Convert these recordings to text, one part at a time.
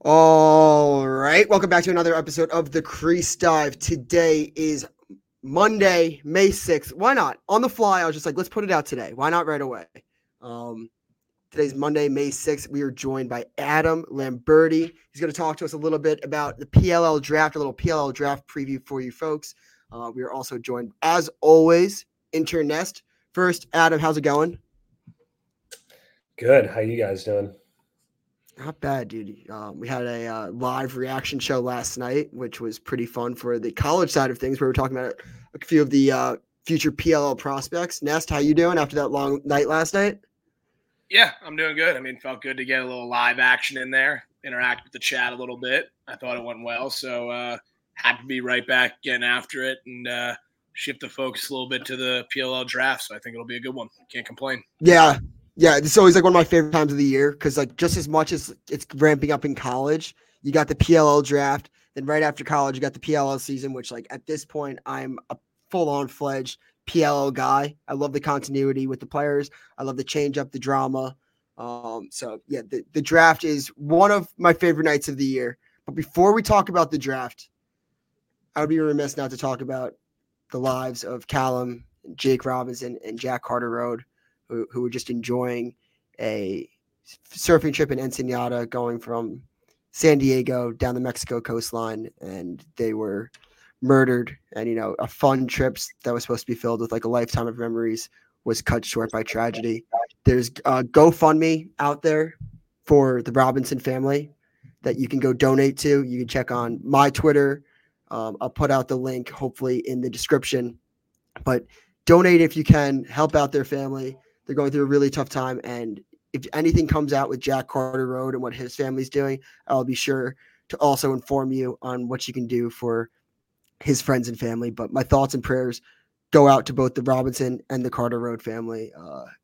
All right, welcome back to another episode of the Crease Dive. Today is Monday, May 6th. Why not? On the fly, I was just like, let's put it out today. Why not right away? Um, Today's Monday, May 6th. We are joined by Adam Lamberti. He's going to talk to us a little bit about the PLL draft, a little PLL draft preview for you folks. We are also joined, as always, Intern Nest. First, Adam, how's it going? Good. How you guys doing? Not bad, dude. We had a live reaction show last night, which was pretty fun for the college side of things, where we're talking about a few of the future PLL prospects. Nest, how you doing after that long night last night? Yeah, I'm doing good. I mean, felt good to get a little live action in there, interact with the chat a little bit. I thought it went well, so happy to be right back getting after it and shift the focus a little bit to the PLL draft. So I think it'll be a good one. Can't complain. Yeah, it's always like one of my favorite times of the year because like just as much as it's ramping up in college, you got the PLL draft. Then right after college, you got the PLL season, which like at this point, I'm a full-on fledged PLL guy. I love the continuity with the players. I love the change up, the drama. So yeah, the draft is one of my favorite nights of the year. But before we talk about the draft, I would be remiss not to talk about the lives of Callum, Jake Robinson, and Jack Carter Road, who were just enjoying a surfing trip in Ensenada going from San Diego down the Mexico coastline, and they were murdered. And, a fun trip that was supposed to be filled with like a lifetime of memories was cut short by tragedy. There's a GoFundMe out there for the Robinson family that you can go donate to. You can check on my Twitter. I'll put out the link hopefully in the description. But donate if you can, help out their family. They're going through a really tough time. And if anything comes out with Jack Carter Road and what his family's doing, I'll be sure to also inform you on what you can do for his friends and family. But my thoughts and prayers go out to both the Robinson and the Carter Road family.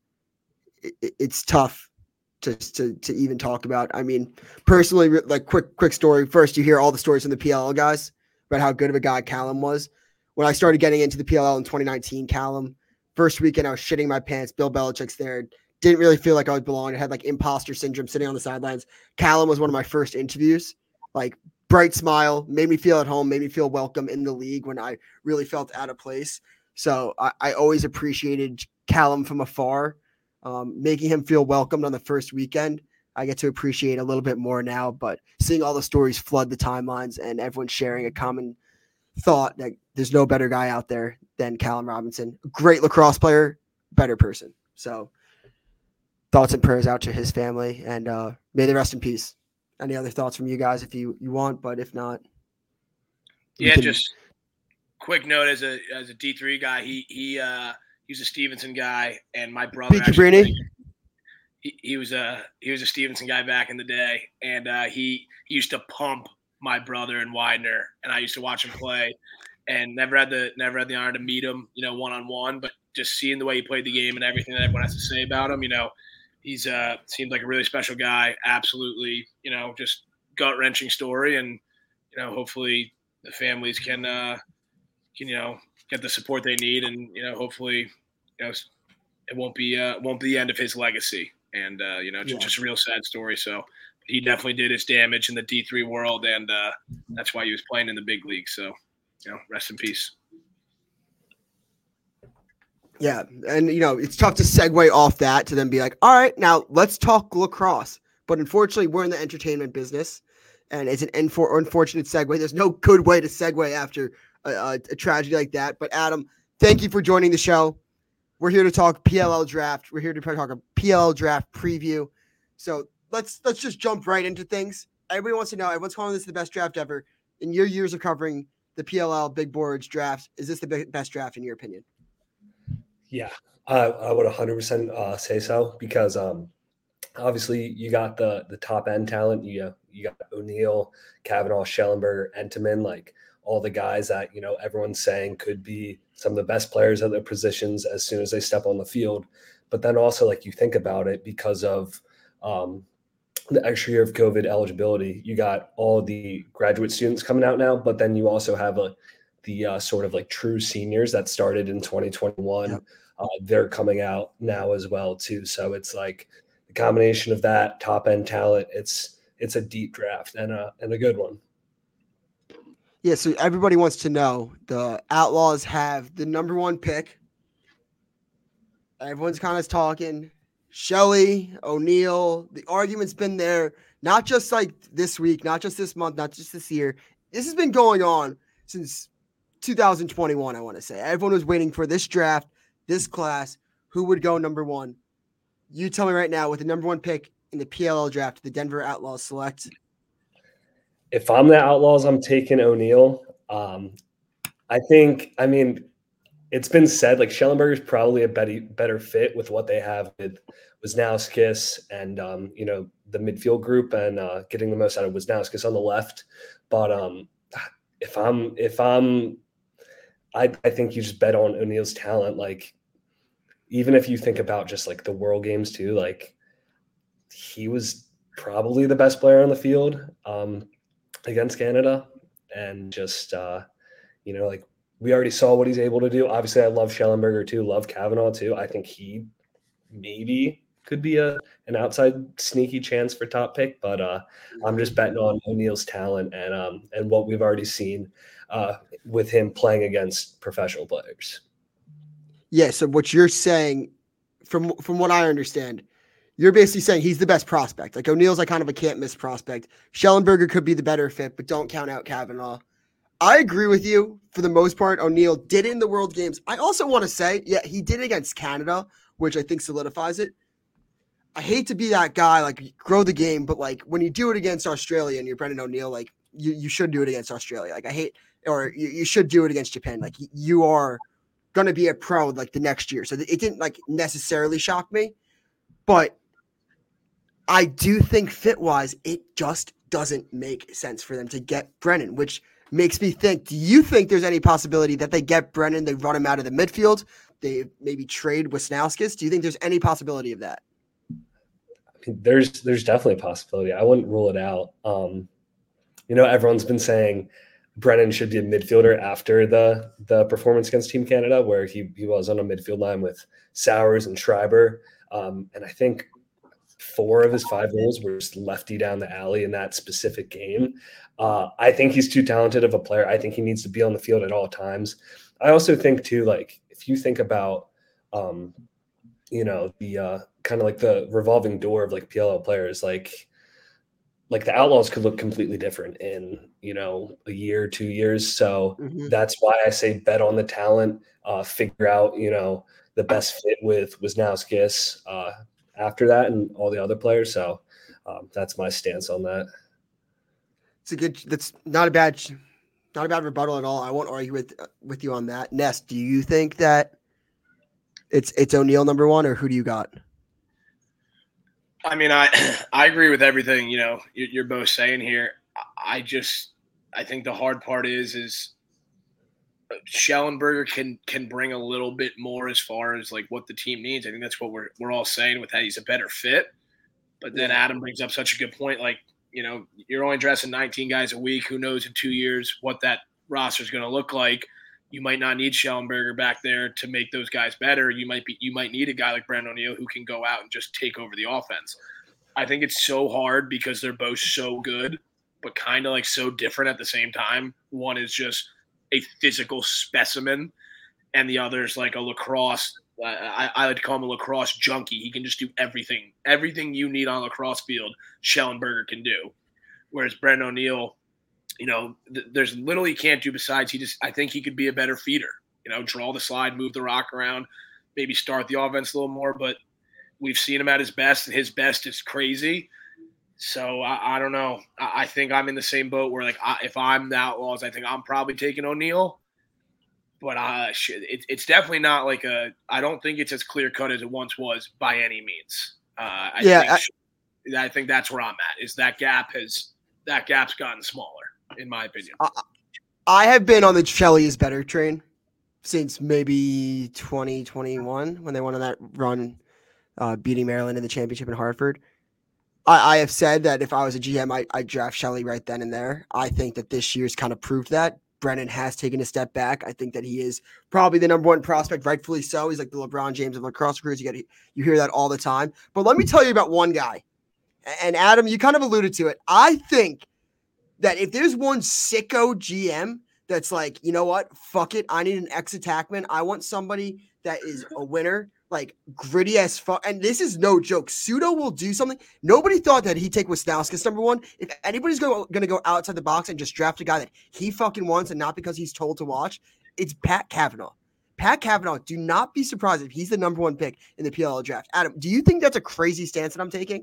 It's tough to even talk about. I mean, personally, like quick story. First, you hear all the stories from the PLL guys about how good of a guy Callum was. When I started getting into the PLL in 2019, Callum, first weekend I was shitting my pants. Bill Belichick's there. Didn't really feel like I was belonging. I had like imposter syndrome sitting on the sidelines. Callum was one of my first interviews. Like bright smile, made me feel at home, made me feel welcome in the league when I really felt out of place. So I always appreciated Callum from afar, making him feel welcomed on the first weekend. I get to appreciate a little bit more now, but seeing all the stories flood the timelines and everyone sharing a common thought that there's no better guy out there than Callum Robinson. Great lacrosse player, better person. So thoughts and prayers out to his family, and may they rest in peace. Any other thoughts from you guys if you want, but if not, yeah, just quick note as a D3 guy, he was a Stevenson guy, and my brother actually he was a Stevenson guy back in the day, and he used to pump my brother and Widener, and I used to watch him play, and never had the honor to meet him, one on one, but just seeing the way he played the game and everything that everyone has to say about him, he's seemed like a really special guy. Absolutely, just gut wrenching story, and hopefully the families can get the support they need, and hopefully it won't be the end of his legacy. And just a real sad story. So he definitely did his damage in the D3 world, and that's why he was playing in the big league. So rest in peace. Yeah, and it's tough to segue off that to then be like, all right, now let's talk lacrosse. But unfortunately, we're in the entertainment business, and it's an unfortunate segue. There's no good way to segue after a tragedy like that. But Adam, thank you for joining the show. We're here to talk PLL draft. We're here to talk a PLL draft preview. So let's just jump right into things. Everybody wants to know. Everyone's calling this the best draft ever. In your years of covering the PLL big boards drafts, is this the best draft in your opinion? Yeah, I would 100% say so because obviously you got the top end talent. You got O'Neill, Kavanaugh, Schellenberger, Entenmann, like all the guys that everyone's saying could be some of the best players at their positions as soon as they step on the field. But then also, like, you think about it, because of the extra year of COVID eligibility, you got all the graduate students coming out now, but then you also have the sort of like true seniors that started in 2021. Yep. They're coming out now as well too. So it's like the combination of that top end talent. It's it's a deep draft and a good one. Yeah, so everybody wants to know the Outlaws have the number 1 pick. Everyone's kind of talking. Shelley, O'Neal, the argument's been there, not just like this week, not just this month, not just this year. This has been going on since 2021, I want to say. Everyone was waiting for this draft, this class, who would go number 1. You tell me right now, with the number 1 pick in the PLL draft, the Denver Outlaws select. If I'm the Outlaws, I'm taking O'Neal. I mean, it's been said like Schellenberger is probably a better fit with what they have with Wisnauskas and the midfield group and getting the most out of Wisnauskas on the left. But I think you just bet on O'Neal's talent. Like, even if you think about just like the World Games too, like he was probably the best player on the field against Canada, and just like we already saw what he's able to do. Obviously, I love Schellenberger too, love Kavanaugh too. I think he maybe could be an outside sneaky chance for top pick, but I'm just betting on O'Neal's talent and what we've already seen with him playing against professional players. Yeah, so what you're saying, from what I understand, you're basically saying he's the best prospect. Like O'Neal's like kind of a can't miss prospect. Schellenberger could be the better fit, but don't count out Kavanaugh. I agree with you for the most part. O'Neal did it in the World Games. I also want to say, yeah, he did it against Canada, which I think solidifies it. I hate to be that guy, like grow the game, but like when you do it against Australia and you're Brendan O'Neal, like you should do it against Australia. Like you should do it against Japan. Like you are going to be a pro like the next year. So it didn't like necessarily shock me, but I do think fit-wise, it just doesn't make sense for them to get Brennan, which makes me think, do you think there's any possibility that they get Brennan, they run him out of the midfield, they maybe trade Wisnauskas? Do you think there's any possibility of that? There's definitely a possibility. I wouldn't rule it out. Everyone's been saying Brennan should be a midfielder after the performance against Team Canada, where he was on a midfield line with Sowers and Schreiber. And I think 4 of his 5 goals were just lefty down the alley in that specific game. I think he's too talented of a player. I think he needs to be on the field at all times. I also think too, like if you think about, the kind of like the revolving door of like PLL players, like the Outlaws could look completely different in, a year, 2 years. So that's why I say bet on the talent, figure out, the best fit with Wisnauskas after that and all the other players. So that's my stance on that. That's not a bad rebuttal at all. I won't argue with you on that. Ness, do you think that it's O'Neal number 1, or who do you got? I mean, I agree with everything, you're both saying here. I think the hard part is Schellenberger can bring a little bit more as far as like what the team needs. I think that's what we're all saying with that he's a better fit. But then Adam brings up such a good point. Like, you're only dressing 19 guys a week. Who knows in 2 years what that roster is going to look like? You might not need Schellenberger back there to make those guys better. You might need a guy like Brendan O'Neal who can go out and just take over the offense. I think it's so hard because they're both so good, but kind of like so different at the same time. One is just a physical specimen, and the other is like a lacrosse. I like to call him a lacrosse junkie. He can just do everything you need on a lacrosse field. Schellenberger can do, whereas Brendan O'Neal, there's little he can't do besides I think he could be a better feeder. Draw the slide, move the rock around, maybe start the offense a little more. But we've seen him at his best, and his best is crazy. So I don't know. I think I'm in the same boat where, like, if I'm the Outlaws, I think I'm probably taking O'Neal. But it's definitely not like I don't think it's as clear cut as it once was by any means. I think that's where I'm at. Is that gap's gotten smaller, in my opinion. I have been on the Shelley is better train since maybe 2021 when they went on that run, beating Maryland in the championship in Hartford. I have said that if I was a GM, I'd draft Shelley right then and there. I think that this year's kind of proved that. Brennan has taken a step back. I think that he is probably the number 1 prospect, rightfully so. He's like the LeBron James of lacrosse careers. You hear that all the time. But let me tell you about one guy And Adam, you kind of alluded to it. I think that if there's one sicko GM that's like, you know what, fuck it, I need an ex-attackman. I want somebody that is a winner, like gritty as fuck. And this is no joke. Pseudo will do something. Nobody thought that he'd take Wisnauskas number one. If anybody's going to go outside the box and just draft a guy that he fucking wants and not because he's told to watch, it's Pat Cavanaugh. Pat Cavanaugh, do not be surprised if he's the number one pick in the PLL draft. Adam, do you think that's a crazy stance that I'm taking?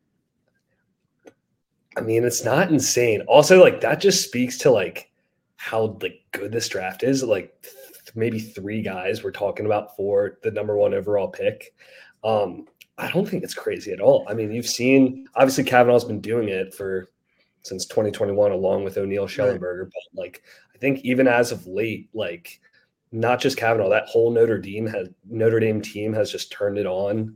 I mean, it's not insane. Also, like, that just speaks to like how like good this draft is. Like maybe 3 guys we're talking about for the number 1 overall pick. I don't think it's crazy at all. I mean, you've seen obviously Cavanaugh's been doing it since 2021 along with O'Neal Schellenberger, right. But like I think even as of late, like not just Cavanaugh, that whole Notre Dame team has just turned it on.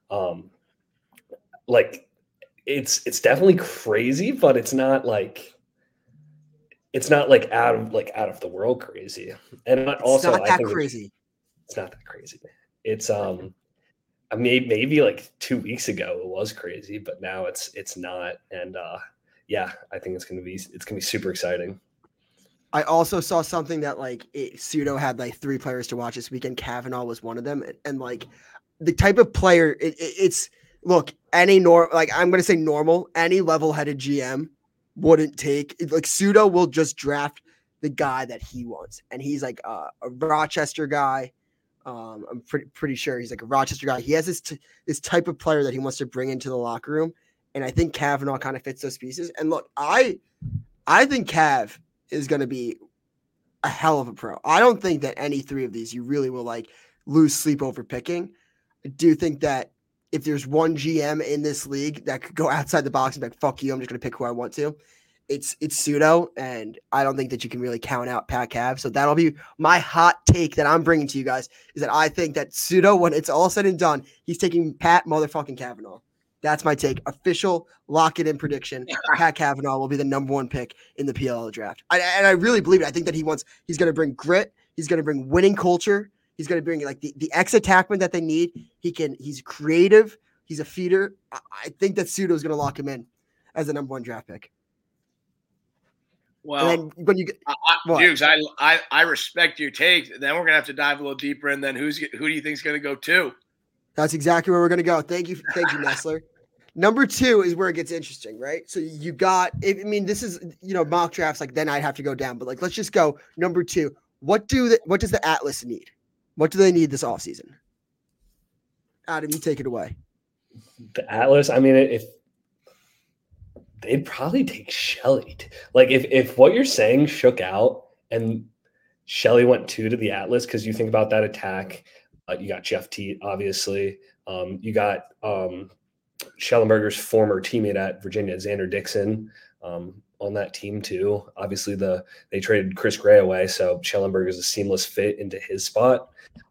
Like it's definitely crazy, but it's not like out of the world crazy. And also, it's not that crazy. It's not that crazy. It's maybe like 2 weeks ago it was crazy, but now it's not. And yeah, I think it's gonna be super exciting. I also saw something that like Pseudo had like 3 players to watch this weekend. Cavanaugh was one of them, and like the type of player it's look, any I'm gonna say normal, any level-headed GM wouldn't take like Pseudo will just draft the guy that he wants, and he's like a Rochester guy. I'm pretty sure he's like a Rochester guy. He has this type of player that he wants to bring into the locker room, and I think Cavanaugh kind of fits those pieces. And look, I think Cav is going to be a hell of a pro. I don't think that any 3 of these you really will like lose sleep over picking. I do think that if there's one GM in this league that could go outside the box and be like, fuck you, I'm just going to pick who I want to, it's Pseudo, and I don't think that you can really count out Pat Cav. So that'll be my hot take that I'm bringing to you guys, is that I think that Pseudo, when it's all said and done, he's taking Pat motherfucking Cavanaugh. That's my take. Official lock-it-in prediction. Pat Cavanaugh will be the number 1 pick in the PLL draft. And I really believe it. I think that he's going to bring grit. He's going to bring winning culture. He's going to bring like the ex-attackman that they need. He's creative. He's a feeder. I think that Pseudo is going to lock him in as the number 1 draft pick. Well, and then when you get Dukes, I respect your take. Then we're going to have to dive a little deeper. And then who do you think is going to go 2? That's exactly where we're going to go. Thank you, Nestler. Number 2 is where it gets interesting, right? So you got, I mean, this is, mock drafts, like then I'd have to go down, but like, let's just go number 2. What does the Atlas need? What do they need this offseason? Adam, you take it away. The Atlas, I mean, if they'd probably take Shelley. Like if what you're saying shook out and Shelley went 2 to the Atlas, because you think about that attack, you got Jeff Teat, obviously. You got Schellenberger's former teammate at Virginia, Xander Dixon, on that team too. Obviously, they traded Chris Gray away, so Schellenberger is a seamless fit into his spot.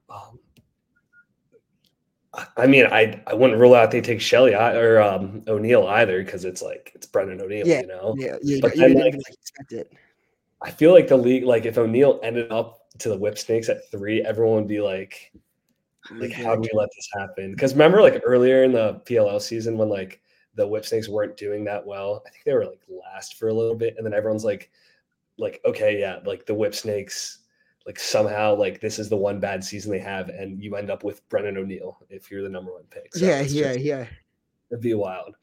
I mean, I wouldn't rule out they take Shelley or O'Neal either, because it's Brendan O'Neal, Yeah. But you didn't even expect it. I feel like the league, like if O'Neal ended up to the Whipsnakes at 3, everyone would be like how do we let this happen? Because remember, like earlier in the PLL season when like the Whipsnakes weren't doing that well, I think they were like last for a little bit, and then everyone's like okay, yeah, like the Whipsnakes, like somehow like this is the one bad season they have, and you end up with Brendan O'Neal if you're the number 1 pick. So yeah. It'd be wild.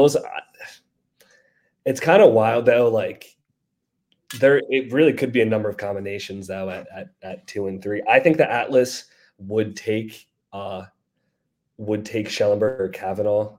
It's kind of wild though. Like it really could be a number of combinations though at 2 and 3. I think the Atlas would take Schellenberger or Cavanaugh,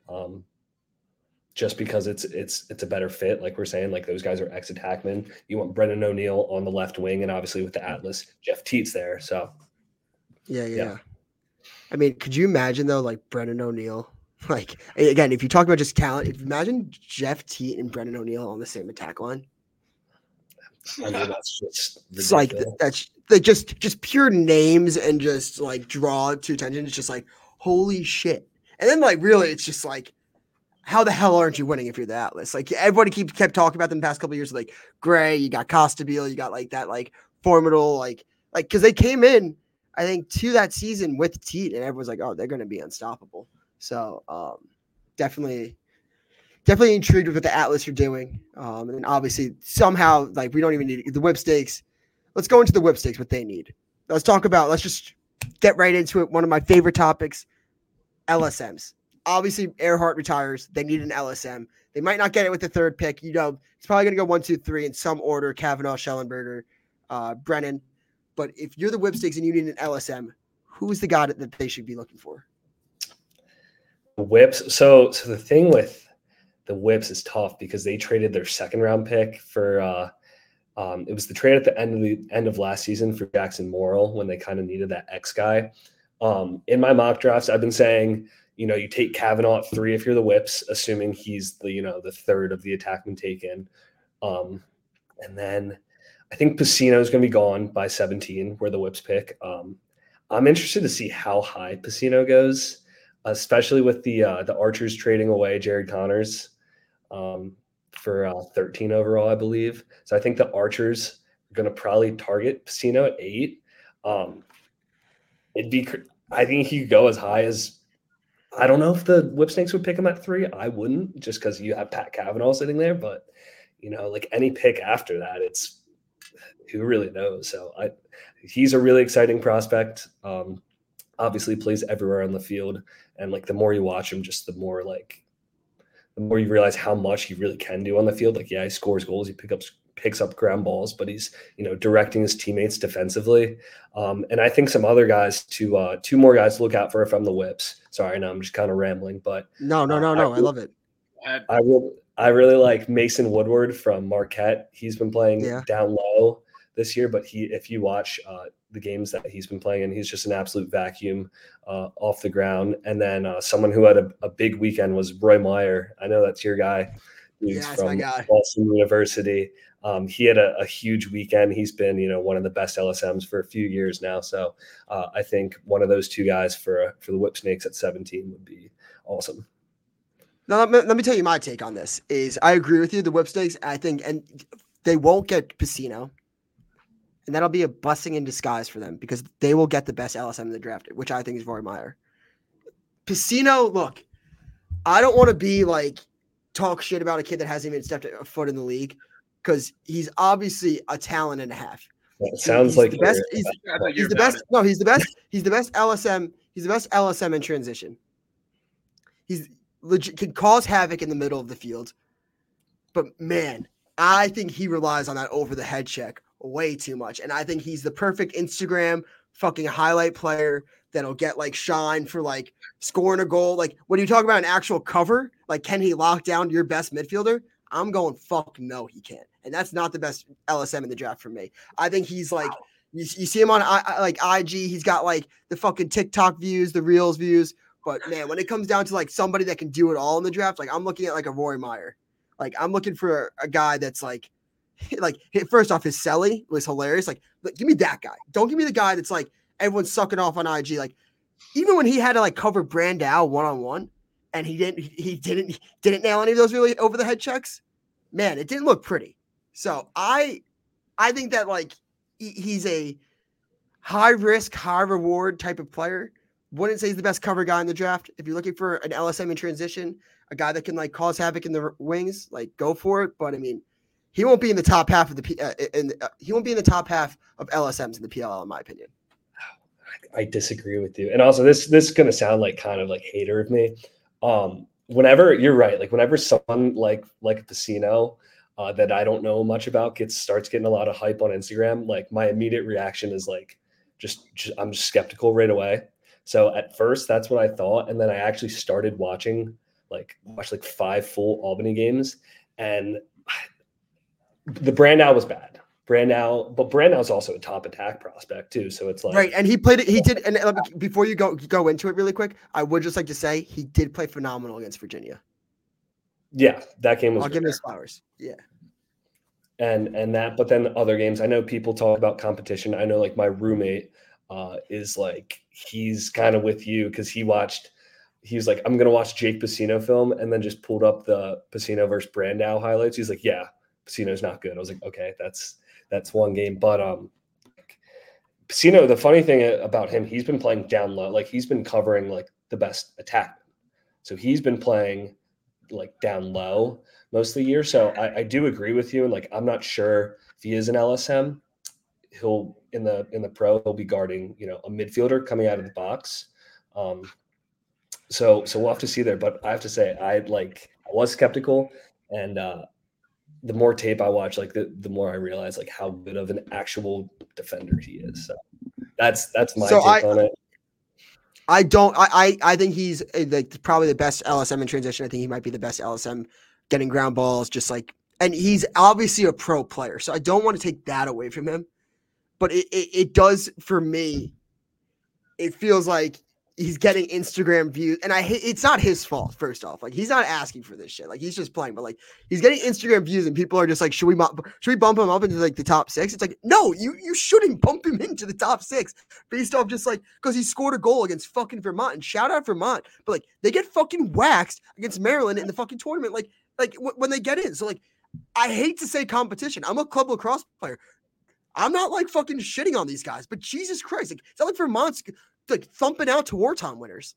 just because it's a better fit. Like we're saying, like those guys are ex-attackmen. You want Brendan O'Neal on the left wing, and obviously with the Atlas, Jeff Teat's there. So yeah. I mean, could you imagine though, like Brendan O'Neal? Like again, if you talk about just talent, imagine Jeff Teat and Brendan O'Neal on the same attack line. I mean, that's just ridiculous. It's like that's like just pure names and just like draw to attention. It's just like holy shit. And then like really, it's just like, how the hell aren't you winning if you're the Atlas? Like everybody kept talking about them the past couple of years. Like Gray, you got Costabile, you got like that like formidable like because they came in, I think, to that season with Teat, and everyone's like, oh, they're going to be unstoppable. So definitely definitely intrigued with what the Atlas are doing. And obviously, somehow, like we don't even need the whip stakes. Let's go into the whip stakes. What they need. Let's just get right into it. One of my favorite topics: LSMs. Obviously, Earhart retires. They need an LSM. They might not get it with the third pick. You know, it's probably going to go 1, 2, 3 in some order: Kavanaugh, Schellenberger, Brennan. But if you're the whipsticks and you need an LSM, who's the guy that they should be looking for? Whips. So the thing with the whips is tough because they traded their second round pick for it was the trade at the end of last season for Jackson Morrill when they kind of needed that X guy. In my mock drafts, I've been saying, you take Kavanaugh at 3 if you're the whips, assuming he's the third of the attackman taken. And then I think Pacino is going to be gone by 17, where the whips pick. I'm interested to see how high Pacino goes, especially with the Archers trading away Jared Connors for 13 overall, I believe. So I think the Archers are going to probably target Pacino at 8. I think he could go as high as, I don't know if the Whipsnakes would pick him at 3. I wouldn't, just because you have Pat Kavanaugh sitting there. But, like any pick after that, it's who really knows. So he's a really exciting prospect. Obviously plays everywhere on the field. And like the more you watch him, just the more you realize how much he really can do on the field. Like, yeah, he scores goals. He picks up ground balls, but he's, directing his teammates defensively. And I think some other guys two more guys to look out for if I'm the Whips. Sorry, no, I'm just kind of rambling, but no. I love it. I really like Mason Woodward from Marquette. He's been playing down low this year, but if you watch the games that he's been playing, and he's just an absolute vacuum off the ground. And then someone who had a big weekend was Roy Meyer. I know that's your guy. He's from Boston University. He had a huge weekend. He's been, one of the best LSMs for a few years now. So I think one of those two guys for the Whipsnakes at 17 would be awesome. Now, let me tell you my take on this. Is I agree with you. The Whipsnakes, I think, and they won't get Pacino, and that'll be a blessing in disguise for them because they will get the best LSM in the draft, which I think is Roy Meyer. Pacino, look, I don't want to be like talk shit about a kid that hasn't even stepped a foot in the league because he's obviously a talent and a half. It sounds like the best. He's the best. No, he's the best. He's the best LSM. He's the best LSM in transition. He's legit can cause havoc in the middle of the field. But man, I think he relies on that over the head check way too much. And I think he's the perfect Instagram fucking highlight player that'll get like shine for like scoring a goal. Like when you talk about an actual cover, like can he lock down your best midfielder? I'm going fuck no, he can't. And that's not the best LSM in the draft for me. I think he's like you see him on like IG. He's got like the fucking TikTok views, the Reels views. But man, when it comes down to like somebody that can do it all in the draft, like I'm looking at like a Roy Meyer. Like I'm looking for a guy that's like first off, his Selly was hilarious. Like give me that guy. Don't give me the guy that's like everyone's sucking off on IG. Like even when he had to like cover Brandao 1-on-1 and he didn't nail any of those really over the head checks. Man, it didn't look pretty. So I think that like he's a high risk, high reward type of player. Wouldn't say he's the best cover guy in the draft. If you're looking for an LSM in transition, a guy that can like cause havoc in the wings, like go for it. But I mean, he won't be in the top half of he won't be in the top half of LSMs in the PLL, in my opinion. I disagree with you. And also this is going to sound like kind of like hater of me. Whenever you're right, like whenever someone like a Pacino that I don't know much about starts getting a lot of hype on Instagram, like my immediate reaction is like, just I'm just skeptical right away. So at first that's what I thought. And then I actually started watched like 5 full Albany games, and the Brandao was bad. But Brandau's also a top attack prospect too. So it's like right. And he played it. He did. And before you go into it really quick, I would just like to say he did play phenomenal against Virginia. Yeah, that game was. I'll give him his flowers. Yeah. And that, but then other games, I know people talk about competition. I know like my roommate is like, he's kind of with you because he's like, I'm going to watch Jake Pacino film, and then just pulled up the Pacino versus Brandao highlights. He's like, yeah, Pacino's not good. I was like, okay, that's one game. But Pacino, the funny thing about him, he's been playing down low. Like he's been covering like the best attack. So he's been playing like down low most of the year. So I do agree with you. And like, I'm not sure if he is an LSM. He'll in the pro, he'll be guarding, a midfielder coming out of the box. So we'll have to see there. But I have to say, I was skeptical, and the more tape I watch, like the more I realize like how good of an actual defender he is. So that's my take on it. I think he's like probably the best LSM in transition. I think he might be the best LSM getting ground balls, and he's obviously a pro player. So I don't want to take that away from him, but it does for me. It feels like he's getting Instagram views, and it's not his fault. First off, like he's not asking for this shit. Like he's just playing, but like he's getting Instagram views, and people are just like, should we bump him up into like the top 6? It's like, no, you shouldn't bump him into the top 6 based off just like because he scored a goal against fucking Vermont, and shout out Vermont, but like they get fucking waxed against Maryland in the fucking tournament, like when they get in. So like, I hate to say competition. I'm a club lacrosse player. I'm not like fucking shitting on these guys, but Jesus Christ, like it's not like Vermont's like thumping out to wartime winners.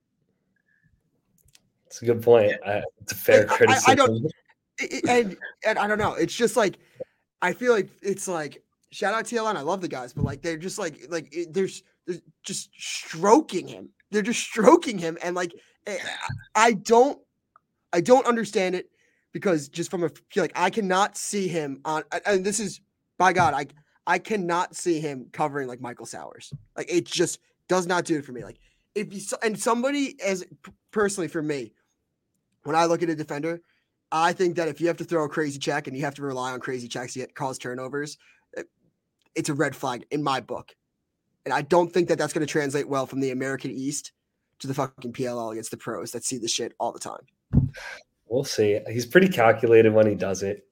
It's a good point. It's a fair criticism. And I don't know. It's just like I feel like it's like shout out TLN. I love the guys, but like they're just they're just stroking him. They're just stroking him, and like I don't understand it because just from I cannot see him on. And this is by God, I cannot see him covering like Michael Sowers. Like it just does not do it for me. Like if you and somebody as personally for me, when I look at a defender, I think that if you have to throw a crazy check and you have to rely on crazy checks to cause turnovers, it's a red flag in my book. And I don't think that that's going to translate well from the American East to the fucking PLL against the pros that see the shit all the time. We'll see. He's pretty calculated when he does it.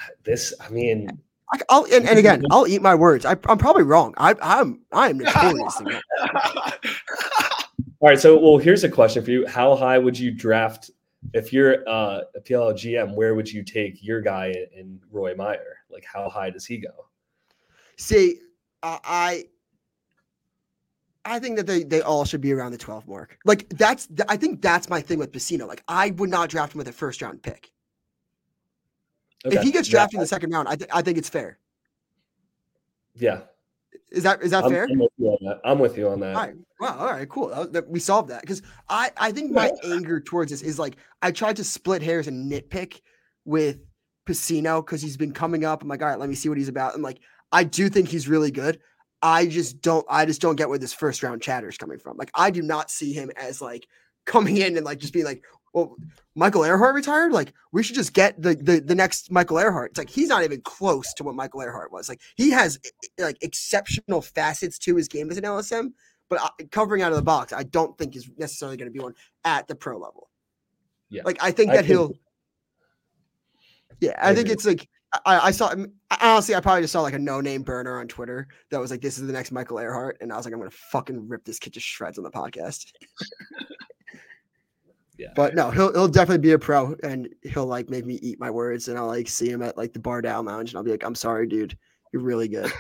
I'll eat my words. I'm probably wrong. I'm notoriously wrong. All right. So, here's a question for you. How high would you draft if you're a PLL GM? Where would you take your guy in Roy Meyer? Like, how high does he go? See, I think that they all should be around the 12 mark. Like I think that's my thing with Pacino. Like I would not draft him with a first round pick. Okay. If he gets drafted in the second round, I think it's fair. Yeah. Is that fair? I'm with you on that. All right. Wow. All right. Cool. We solved that because I think my anger towards this is like I tried to split hairs and nitpick with Pacino because he's been coming up. I'm like, all right, let me see what he's about. And like, I do think he's really good. I just don't get where this first round chatter is coming from. Like, I do not see him as like coming in and like just being like, well, Michael Earhart retired. Like, we should just get the next Michael Earhart. It's like he's not even close to what Michael Earhart was. Like, he has like exceptional facets to his game as an LSM, but covering out of the box, I don't think is necessarily going to be one at the pro level. Yeah, like I think he'll. Yeah, I think it's like I saw. Honestly, I probably just saw like a no-name burner on Twitter that was like, "This is the next Michael Earhart," and I was like, "I'm gonna fucking rip this kid to shreds on the podcast." Yeah, but no, he'll definitely be a pro, and he'll like make me eat my words, and I'll like see him at like the Bar Down Lounge, and I'll be like, "I'm sorry, dude, you're really good."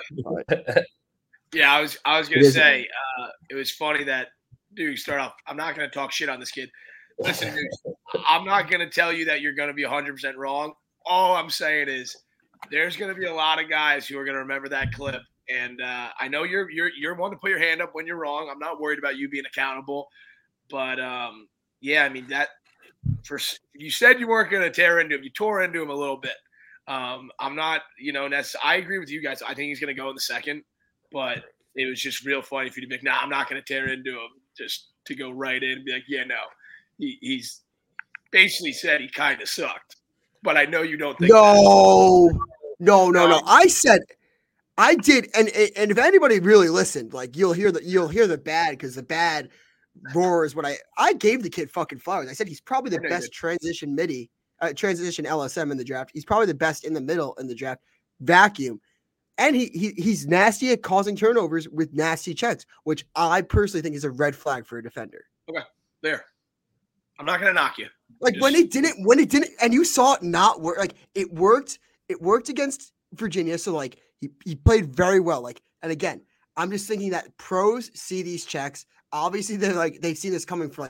Yeah, I was gonna say it was funny that dude. Start off. I'm not gonna talk shit on this kid. Listen, dude, I'm not gonna tell you that you're gonna be 100% wrong. All I'm saying is there's gonna be a lot of guys who are gonna remember that clip, and I know you're one to put your hand up when you're wrong. I'm not worried about you being accountable, but yeah, I mean that. You said you weren't going to tear into him. You tore into him a little bit. I'm not, I agree with you guys. I think he's going to go in the second, but it was just real funny for you to be like, nah, I'm not going to tear into him, just to go right in and be like, yeah, no. He's basically said he kind of sucked, but I know you don't think No. I said I did, and if anybody really listened, like you'll hear the bad because the bad roars when I gave the kid fucking flowers. I said he's probably the best transition LSM in the draft. He's probably the best in the middle in the draft, vacuum. And he's nasty at causing turnovers with nasty checks, which I personally think is a red flag for a defender. Okay, there. I'm not gonna knock you. Like when it didn't, and you saw it not work. Like it worked against Virginia, so like he played very well. Like, and again, I'm just thinking that pros see these checks. Obviously, they see this coming for like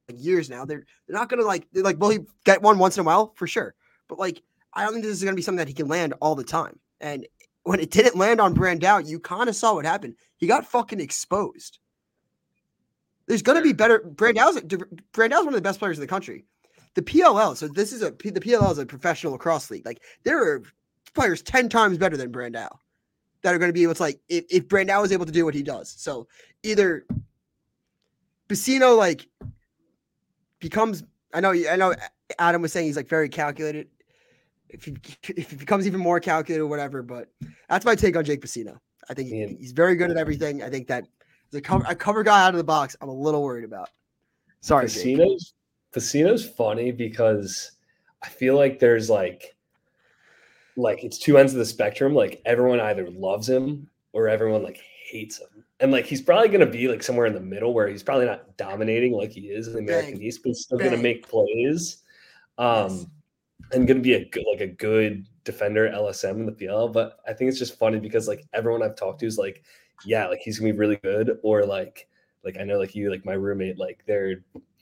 years now. They're not gonna will he get one once in a while for sure, but like I don't think this is gonna be something that he can land all the time. And when it didn't land on Brandao, you kind of saw what happened. He got fucking exposed. There's gonna be better. Brandau's one of the best players in the country. The PLL. So the PLL is a professional lacrosse league. Like there are players 10 times better than Brandao that are going to be able to if Brandao is able to do what he does. So either Bassino becomes. I know Adam was saying he's very calculated. If he becomes even more calculated or whatever, but that's my take on Jake Bassino. I think he's very good at everything. I think that a cover guy out of the box, I'm a little worried about. Sorry, Bassino's funny because I feel like there's it's two ends of the spectrum. Like everyone either loves him or everyone hates him. And he's probably going to be somewhere in the middle where he's probably not dominating like he is in the American East, but he's still going to make plays. Yes. And going to be a good defender LSM in the PL. But I think it's just funny because everyone I've talked to is he's going to be really good. Or I know you, my roommate, they're,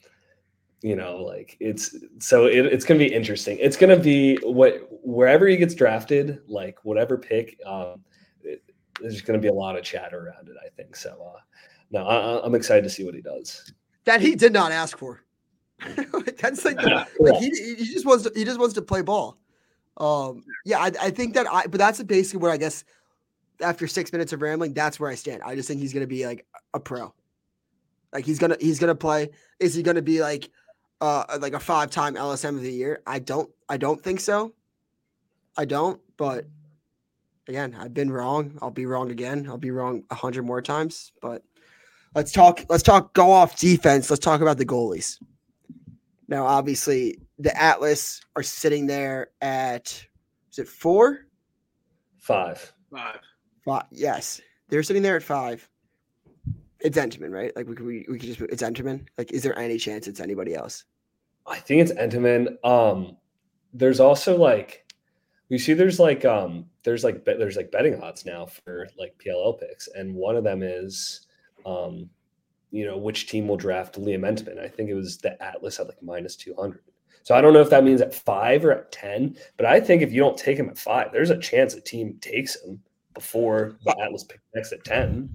it's going to be interesting. It's going to be wherever he gets drafted, whatever pick, there's just going to be a lot of chatter around it, I think. So, no, I'm excited to see what he does. That he did not ask for. That's he just wants to play ball. I think that but that's basically what I guess after 6 minutes of rambling, that's where I stand. I just think he's going to be a pro. He's going to play. Is he going to be a 5-time LSM of the year? I don't think so. I don't, but again, I've been wrong. I'll be wrong again. I'll be wrong 100 more times, but let's talk go off defense. Let's talk about the goalies. Now, obviously, the Atlas are sitting there at, is it 4? 5. 5. Yes. They're sitting there at 5. It's Entenmann, right? We could just it's Entenmann. Is there any chance it's anybody else? I think it's Entenmann. There's also we see there's betting odds now for PLL picks, and one of them is which team will draft Liam Entenmann. I think it was the Atlas at minus 200. So I don't know if that means at 5 or at 10, but I think if you don't take him at 5, there's a chance a team takes him before the Atlas pick next at 10.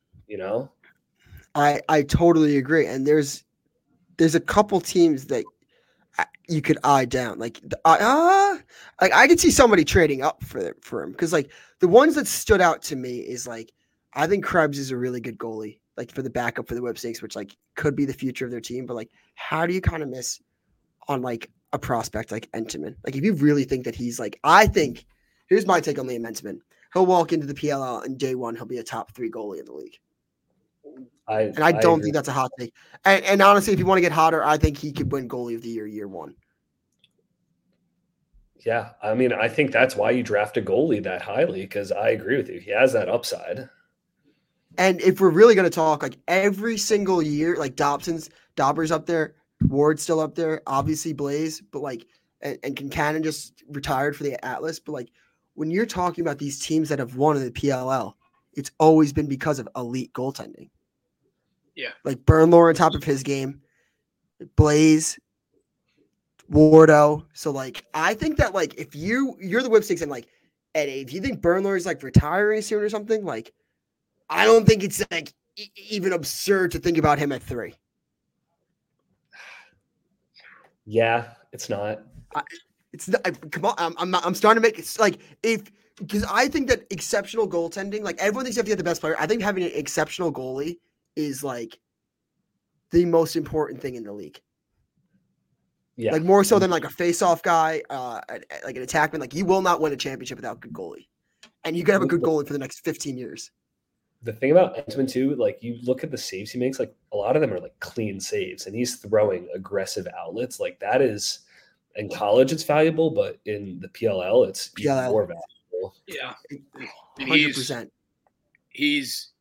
I totally agree, and there's a couple teams that you could eye down. I could see somebody trading up for him because the ones that stood out to me is I think Krebs is a really good goalie. For the backup for the Whipsnakes, which could be the future of their team, but how do you kind of miss on a prospect like Entenmann? If you really think that he's I think here's my take on Liam Entenmann. He'll walk into the PLL and day one he'll be a top 3 goalie in the league. I don't think that's a hot take. And honestly, if you want to get hotter, I think he could win goalie of the year 1. Yeah, I mean, I think that's why you draft a goalie that highly because I agree with you. He has that upside. And if we're really going to talk every single year, Dauber's up there, Ward's still up there, obviously Blaze, but and Kincannon just retired for the Atlas. But when you're talking about these teams that have won in the PLL, it's always been because of elite goaltending. Yeah. Bernlohr on top of his game, Blaze, Wardo. So I think that if you're the Whipsnakes and Eddie, if you think Bernlohr is retiring soon or something, I don't think it's even absurd to think about him at 3. Yeah, it's not. It's not. Come on, I'm starting to make it because I think that exceptional goaltending, everyone thinks you have to get the best player. I think having an exceptional goalie is the most important thing in the league. Yeah, more so than a face-off guy, an attackman. You will not win a championship without a good goalie, and you can have a good goalie for the next 15 years. The thing about Entenmann too, you look at the saves he makes, a lot of them are clean saves, and he's throwing aggressive outlets. That is, in college it's valuable, but in the PLL it's even more valuable. Yeah, 100%. He's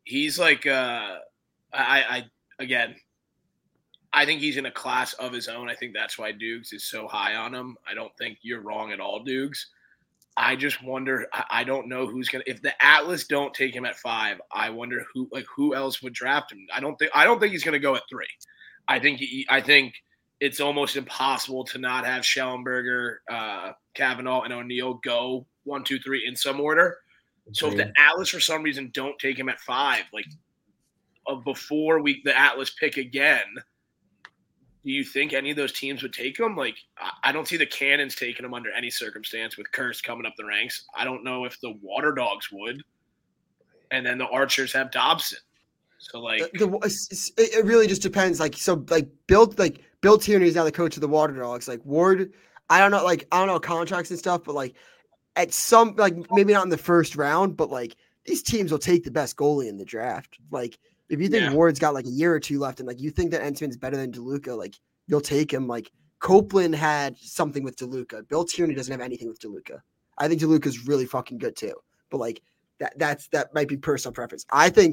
I think he's in a class of his own. I think that's why Dukes is so high on him. I don't think you're wrong at all, Dukes. I just wonder. I don't know who's gonna. If the Atlas don't take him at 5, I wonder who else would draft him. I don't think he's gonna go at 3. I think it's almost impossible to not have Schellenberger, Kavanaugh, and O'Neal go 1, 2, 3 in some order. So if the Atlas for some reason don't take him at 5, like before the Atlas pick again, do you think any of those teams would take him? Like, I don't see the Cannons taking him under any circumstance with Kearse coming up the ranks. I don't know if the Water Dogs would. And then the Archers have Dobson. So, like, it really just depends. Like, so, like, Bill Tierney is now the coach of the Water Dogs. Like, Ward, I don't know contracts and stuff, but like, at some, like, maybe not in the first round, but like, these teams will take the best goalie in the draft. Like, if you think Ward's got like a year or two left, and like you think that Entenmann's better than DeLuca, like, you'll take him. Like, Copeland had something with DeLuca. Bill Tierney doesn't have anything with DeLuca. I think DeLuca's really fucking good too, but like, that might be personal preference. I think.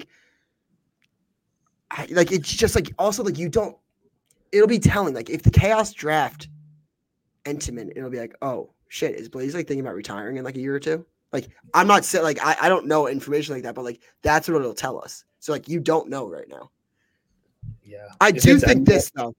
Like, it's just like, also like, it'll be telling, like, if the Chaos draft Entenmann, it'll be like, oh shit, is Blaze like thinking about retiring in like a year or two? Like, I'm not saying, like, I don't know information like that, but like, that's what it'll tell us. So like, you don't know right now. Yeah. I do think this though.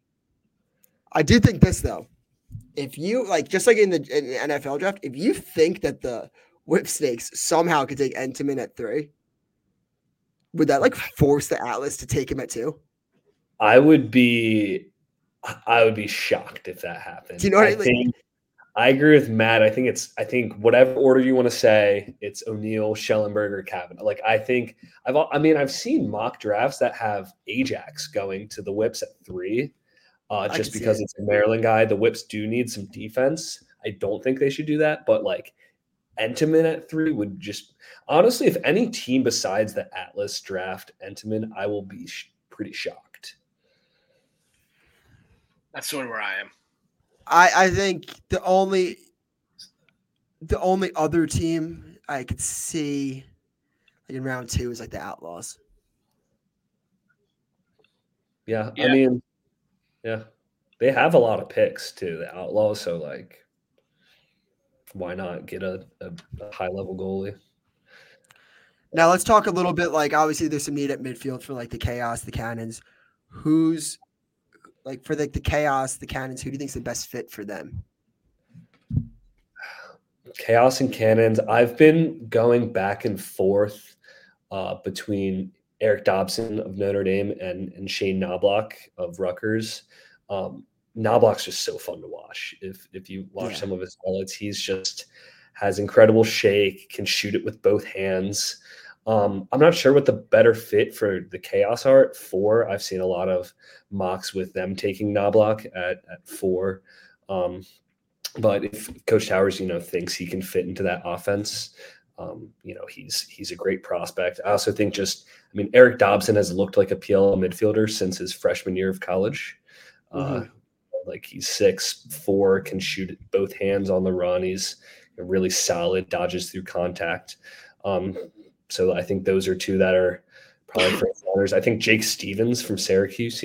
If you like, just like in the NFL draft, if you think that the Whipsnakes somehow could take Entenmann at 3, would that like force the Atlas to take him at 2? I would be shocked if that happened. Do you know what I mean? I agree with Matt. I think whatever order you want to say, it's O'Neal, Schellenberger, Kavanaugh. Like, I think I've seen mock drafts that have Ajax going to the Whips at 3, just because it's a Maryland guy. The Whips do need some defense. I don't think they should do that, but like, Entenmann at 3 would just honestly, if any team besides the Atlas draft Entenmann, I will be pretty shocked. That's sort of where I am. I think the only other team I could see like in round 2 is like the Outlaws. Yeah. I mean, yeah, they have a lot of picks too, the Outlaws. So like, why not get a high-level goalie? Now let's talk a little bit. Like, obviously, there's some need at midfield for like the Chaos, the Cannons. Who's like for the Chaos, the Cannons? Who do you think's the best fit for them? Chaos and Cannons. I've been going back and forth between Eric Dobson of Notre Dame and Shane Knobloch of Rutgers. Knobloch's just so fun to watch. If you watch some of his highlights, he's just has incredible shake, can shoot it with both hands. I'm not sure what the better fit for the Chaos are at 4. I've seen a lot of mocks with them taking Knobloch at 4. But if Coach Towers, thinks he can fit into that offense, he's a great prospect. I also think Eric Dobson has looked like a PLL midfielder since his freshman year of college. Like, he's 6'4", can shoot it both hands on the run. He's really solid, dodges through contact. So I think those are 2 that are probably first runners. I think Jake Stevens from Syracuse,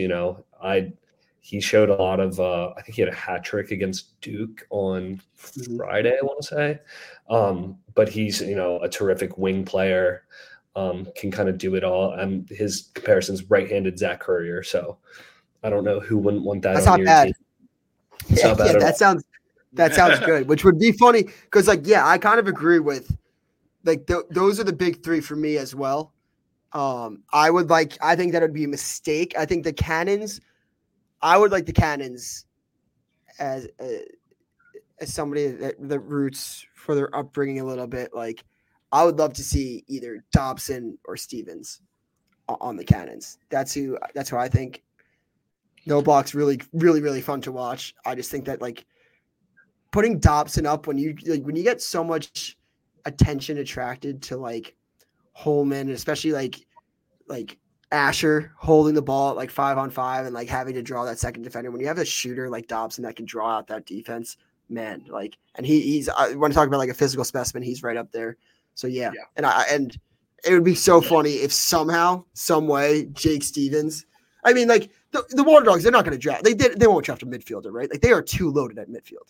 he showed a lot of I think he had a hat trick against Duke on Friday, I want to say. But he's, a terrific wing player, can kind of do it all. And his comparison's right-handed Zach Currier. So I don't know who wouldn't want that. That's on your bad. team. Yeah, that sounds good. Which would be funny because, like, I kind of agree with, like, those are the big 3 for me as well. I think that would be a mistake. I think the Cannons. I would like the Cannons as somebody that roots for their upbringing a little bit. Like, I would love to see either Dobson or Stevens on the Cannons. That's who I think. Knobloch's really, really, really fun to watch. I just think that, like, putting Dobson up when you get so much attention attracted to like Holman, especially like Asher holding the ball at like 5-on-5 and like having to draw that second defender. When you have a shooter like Dobson that can draw out that defense, man, like, and he's I want to talk about like a physical specimen, he's right up there. So yeah. And it would be so funny if somehow, some way, Jake Stevens. I mean, like, the Water Dogs, they're not going to draft. They won't draft a midfielder, right? Like, they are too loaded at midfield.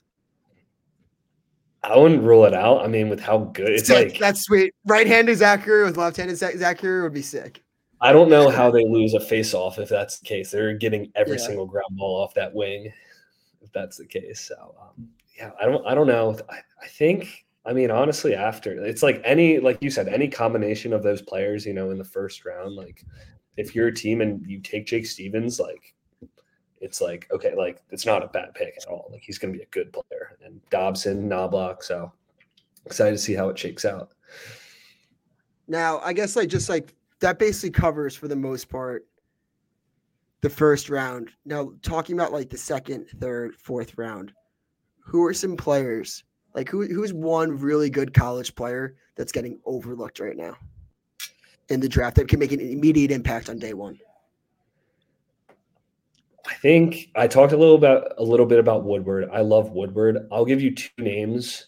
I wouldn't rule it out. I mean, with how good it's like, that's sweet. Right-handed Zach Currier with left-handed Zach Currier would be sick. I don't know how they lose a face-off if that's the case. They're getting every Yeah. single ground ball off that wing if that's the case. So, I don't know. I think, I mean, honestly, after it's like like you said, any combination of those players, in the first round, like if you're a team and you take Jake Stevens, like it's like, okay, like it's not a bad pick at all. Like he's going to be a good player. And Dobson, Knobloch. So excited to see how it shakes out. Now, I guess that basically covers for the most part the first round. Now, talking about like the second, third, fourth round, who are some players like who's one really good college player that's getting overlooked right now in the draft that can make an immediate impact on day one? I think I talked a little bit about Woodward. I love Woodward. I'll give you two names.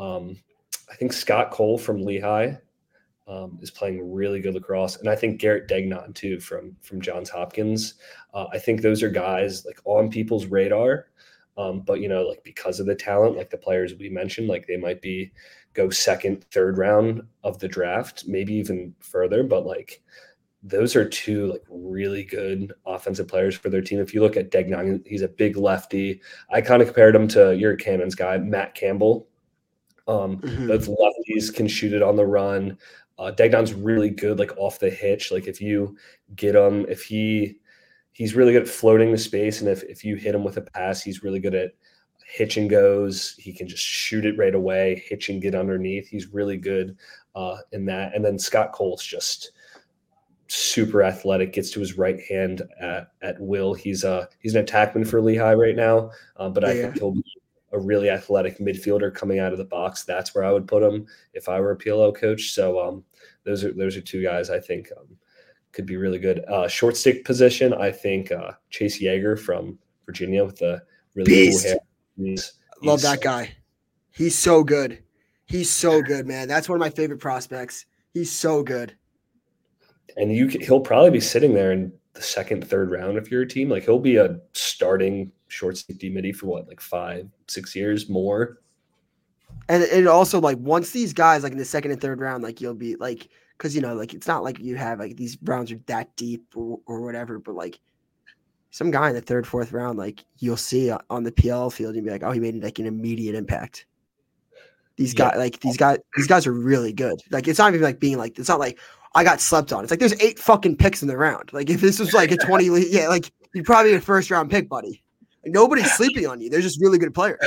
I think Scott Cole from Lehigh is playing really good lacrosse, and I think Garrett Degnan too from Johns Hopkins. I think those are guys like on people's radar, but like because of the talent, like the players we mentioned, like they might go second, third round of the draft, maybe even further. But like those are two like really good offensive players for their team. If you look at Degnan, he's a big lefty. I kind of compared him to your Cannons guy, Matt Campbell. Both lefties can shoot it on the run. Degnan's really good, like off the hitch. Like if you get him, if he's really good at floating the space, and if you hit him with a pass, he's really good at hitch and goes. He can just shoot it right away, hitch and get underneath. He's really good in that. And then Scott Cole's just super athletic, gets to his right hand at will. He's an attackman for Lehigh right now, but I think he'll be a really athletic midfielder coming out of the box. That's where I would put him if I were a PLO coach. So those are two guys I think could be really good. Short stick position, I think Chase Yeager from Virginia with the really cool hair. Love that guy. He's so good. He's so good, man. That's one of my favorite prospects. He's so good. And he'll probably be sitting there in the second, third round if you're a team. Like he'll be a starting short safety midi for what, like 5-6 years more. And it also like once these guys like in the second and third round, like you'll be like, because like it's not like you have like these rounds are that deep or whatever, but like some guy in the third, fourth round, like you'll see on the PL field, you'll be like, oh, he made like an immediate impact. These guys are really good. Like it's not even like being like, it's not like I got slept on. It's like there's 8 fucking picks in the round. Like if this was like a 20, like you'd probably be a first round pick, buddy. Like, nobody's sleeping on you. They're just really good players.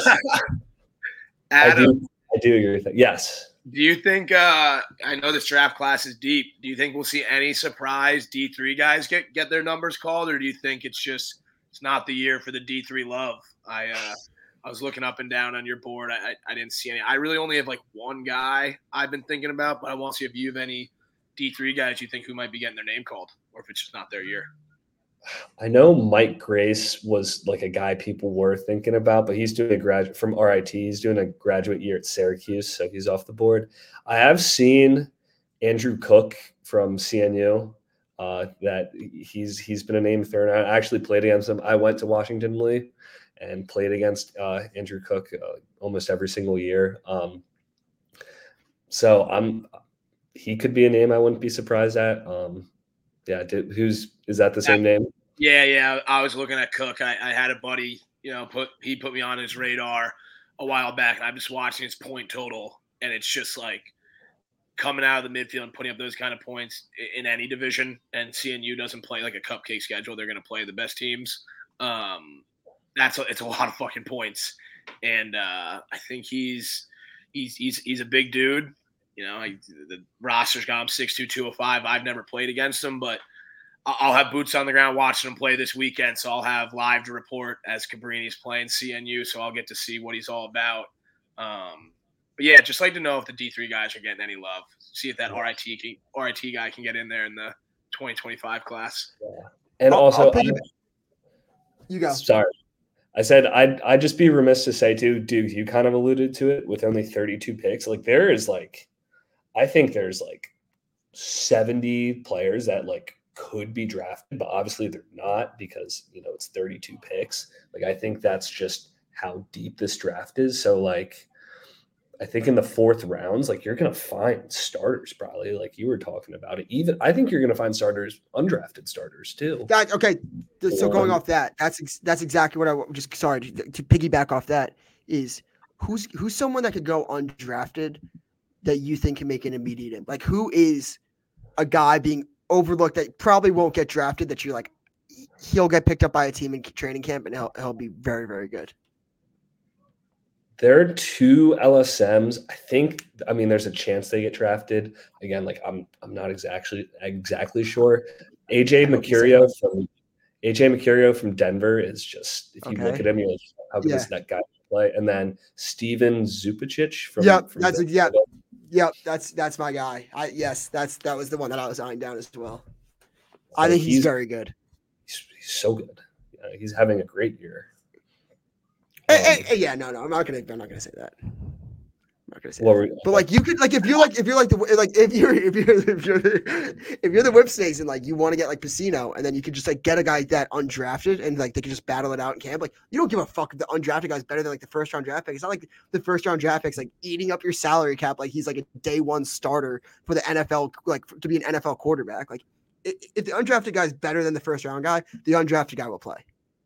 Adam, I do agree with that. Yes. Do you think? I know this draft class is deep. Do you think we'll see any surprise D3 guys get their numbers called, or do you think it's not the year for the D3 love? I was looking up and down on your board. I didn't see any. I really only have like one guy I've been thinking about, but I want to see if you have any D3 guys you think who might be getting their name called, or if it's just not their year. I know Mike Grace was like a guy people were thinking about, but he's doing a graduate from RIT. He's doing a graduate year at Syracuse, so he's off the board. I have seen Andrew Cook from CNU. That he's been a name thrown out. I actually played against him. I went to Washington Lee and played against Andrew Cook almost every single year. So he could be a name I wouldn't be surprised at. Is that the same name? Yeah. I was looking at Cook. I had a buddy, he put me on his radar a while back, and I'm just watching his point total, and it's just like coming out of the midfield and putting up those kind of points in any division. And CNU doesn't play like a cupcake schedule; they're going to play the best teams. It's a lot of fucking points, and I think he's a big dude. The roster's got him 6'2", 205. I've never played against him, but I'll have boots on the ground watching him play this weekend, so I'll have live to report as Cabrini's playing CNU, so I'll get to see what he's all about. But yeah, just like to know if the D3 guys are getting any love. See if that RIT guy can get in there in the 2025 class. Yeah. And also, you go. Sorry. I said I'd just be remiss to say too, Duke, you kind of alluded to it with only 32 picks. Like I think there's like 70 players that like could be drafted, but obviously they're not because it's 32 picks. Like I think that's just how deep this draft is. So like I think in the fourth rounds, like you're gonna find starters probably, like you were talking about it. Even I think you're gonna find starters, undrafted starters too. Okay. So going off that, that's exactly what I just sorry to piggyback off that is who's someone that could go undrafted that you think can make an immediate like who is a guy being overlooked that probably won't get drafted that you're like he'll get picked up by a team in training camp and he'll be very, very good. There are two LSMs. I mean, there's a chance they get drafted. Again, like I'm not exactly sure. AJ Mercurio from Denver is just, if you look at him, you're like, how good does that guy play? And then Steven Zupicic from that's my guy. That was the one that I was eyeing down as well. So I think he's very good. He's so good. Yeah, he's having a great year. I'm not gonna say that. I'm not gonna say that. But like you could like if you're the whip snakes and like you want to get like Pacino and then you could just like get a guy that undrafted and like they could just battle it out in camp. Like you don't give a fuck if the undrafted guy's better than like the first round draft pick. It's not like the first round draft pick's like eating up your salary cap like he's like a day one starter for the NFL, like to be an NFL quarterback. Like if the undrafted guy's better than the first round guy, the undrafted guy will play.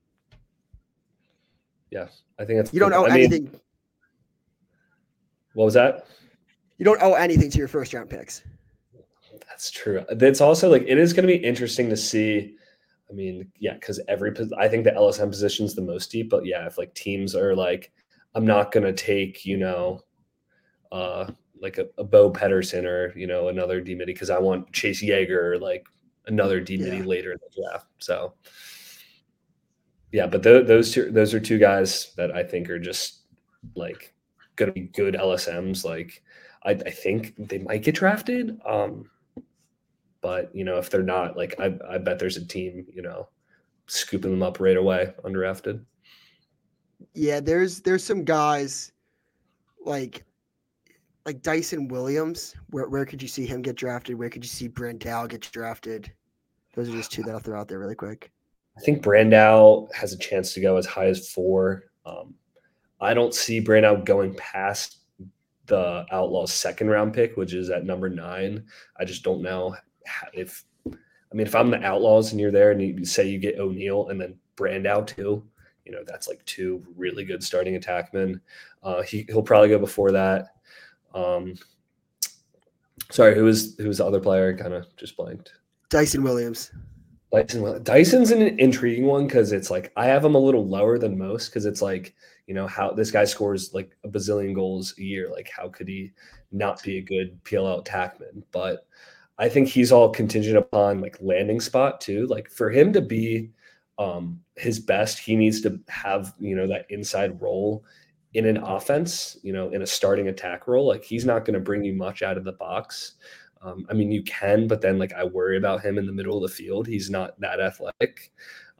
Yeah, I think that's. You don't owe anything. What was that? You don't owe anything to your first round picks. That's true. It's also like it is going to be interesting to see. I mean, yeah, because I think the LSM position is the most deep, but yeah, if like teams are like, I'm not going to take like a Bo Pedersen or another D midi because I want Chase Yeager or like another D midi later in the draft. So. Yeah, but those are two guys that I think are just like going to be good LSMs. Like I think they might get drafted. But if they're not, like I bet there's a team, scooping them up right away undrafted. Yeah, there's some guys like Dyson Williams. Where could you see him get drafted? Where could you see Brandao get drafted? Those are just two that I'll throw out there really quick. I think Brandao has a chance to go as high as 4. I don't see Brandao going past the Outlaws' second round pick, which is at number 9. I just don't know if I'm the Outlaws and you're there and you say you get O'Neal and then Brandao too, that's like 2 really good starting attackmen. He'll probably go before that. Sorry, who was the other player? Kind of just blanked. Dyson Williams. Dyson's an intriguing one because it's like I have him a little lower than most because it's like how this guy scores like a bazillion goals a year. Like how could he not be a good PLL attackman? But I think he's all contingent upon like landing spot too. Like for him to be his best, he needs to have that inside role in an offense. In a starting attack role. Like he's not going to bring you much out of the box. I mean, you can, but then like I worry about him in the middle of the field. He's not that athletic.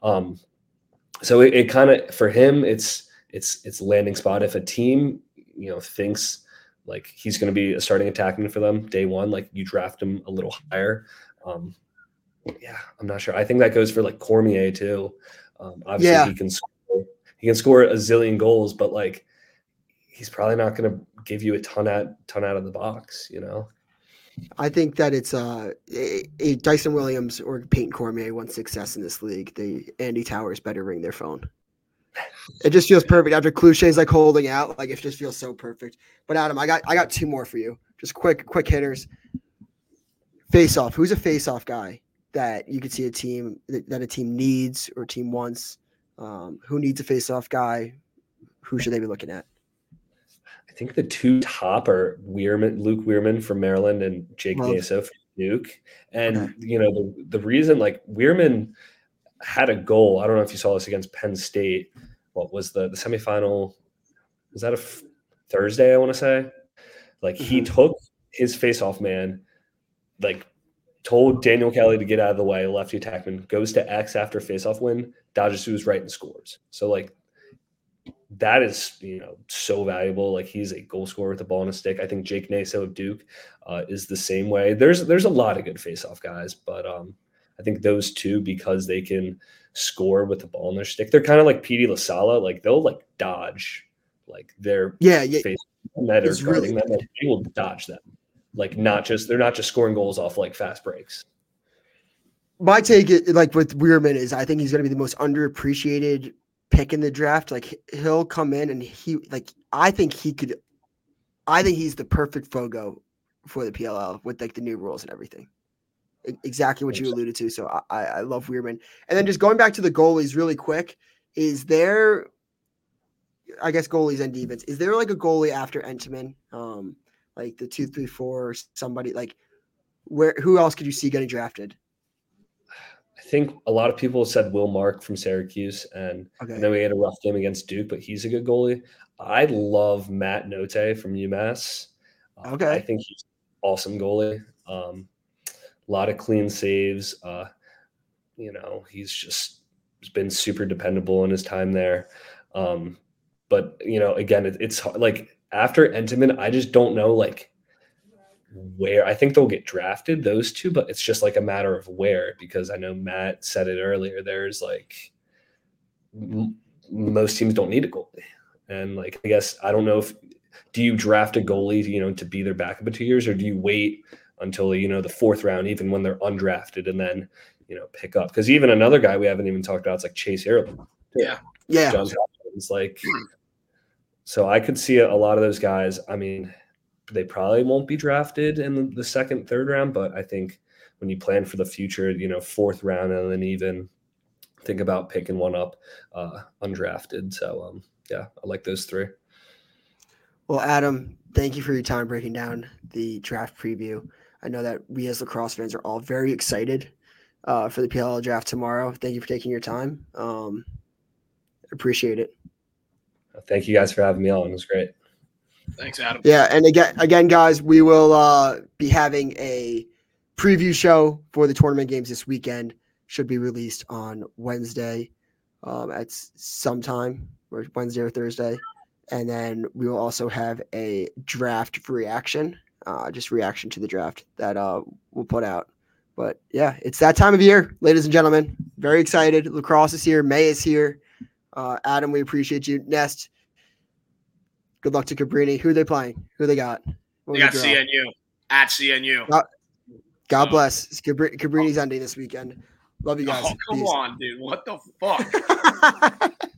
So it kind of for him, it's landing spot. If a team, thinks like he's going to be a starting attackman for them day one, like you draft him a little higher. Yeah, I'm not sure. I think that goes for like Cormier too. Obviously he can score a zillion goals, but like he's probably not going to give you a ton out of the box, I think that it's a Dyson Williams or Peyton Cormier wants success in this league. Andy Towers better ring their phone. It just feels perfect after Clouché's like holding out. Like it just feels so perfect. But Adam, I got 2 more for you. Just quick hitters. Face off. Who's a face off guy that you could see a team needs or team wants? Who needs a face off guy? Who should they be looking at? I think the 2 top are Luke Weirman from Maryland and Jake Naso from Duke. And, the reason like Weirman had a goal, I don't know if you saw this against Penn State. What was the semifinal? Was that a Thursday, I want to say? Like he took his face-off man, like told Daniel Kelly to get out of the way, lefty attackman, goes to X after face-off win, dodges to his right and scores. So like that is, so valuable. Like he's a goal scorer with the ball on a stick. I think Jake Naso of Duke is the same way. There's a lot of good face-off guys, but I think those 2, because they can score with the ball on their stick, they're kind of like Petey LaSala. Like they'll like dodge like their face that are guarding them, like, they will dodge them. Like they're not just scoring goals off like fast breaks. My take, like with Weirman, is I think he's going to be the most underappreciated pick in the draft. Like he'll come in and I think he's the perfect Fogo for the PLL with like the new rules and everything. Exactly what you alluded to. So I love Weirman. And then just going back to the goalies really quick, is there, I guess goalies and defense, is there like a goalie after Entenmann? Like the 2, 3, 4, somebody like who else could you see getting drafted? I think a lot of people said Will Mark from Syracuse, and I know he had a rough game against Duke, but he's a good goalie. I love Matt Note from UMass. I think he's an awesome goalie. A lot of clean saves. He's been super dependable in his time there. But again, it's like after Entenmann, I just don't know like where. I think they'll get drafted, those two, but it's just like a matter of where, because I know Matt said it earlier. There's like most teams don't need a goalie, and like I guess I don't know do you draft a goalie to be their backup in 2 years, or do you wait until the fourth round, even when they're undrafted, and then pick up? Because even another guy we haven't even talked about is like Chase Ehrling. Yeah. John Hopkins, like, so I could see a lot of those guys. I mean, they probably won't be drafted in the second, third round, but I think when you plan for the future, fourth round, and then even think about picking one up undrafted. So I like those three. Well, Adam, thank you for your time breaking down the draft preview. I know that we as lacrosse fans are all very excited for the PLL draft tomorrow. Thank you for taking your time. Appreciate it. Thank you guys for having me on. It was great. Thanks, Adam. Yeah, and again, guys, we will be having a preview show for the tournament games this weekend. Should be released on Wednesday at some time, or Wednesday or Thursday. And then we will also have a draft reaction, just reaction to the draft that we'll put out. But yeah, it's that time of year, ladies and gentlemen. Very excited. Lacrosse is here. May is here. Adam, we appreciate you. Nest, good luck to Cabrini. Who are they playing? Who they got? They got CNU. At CNU. God bless. Cabrini's ending this weekend. Love you guys. Oh, come on, dude. What the fuck?